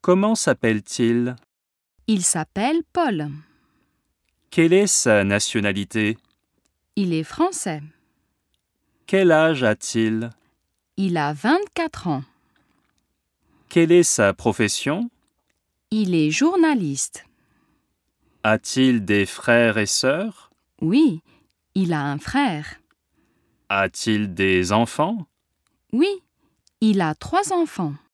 Comment s'appelle-t-il? Il s'appelle Paul. Quelle est sa nationalité? Il est français. Quel âge a-t-il? Il a 24 ans. Quelle est sa profession? Il est journaliste. A-t-il des frères et sœurs? Oui, il a un frère. A-t-il des enfants? Oui, il a 3 enfants.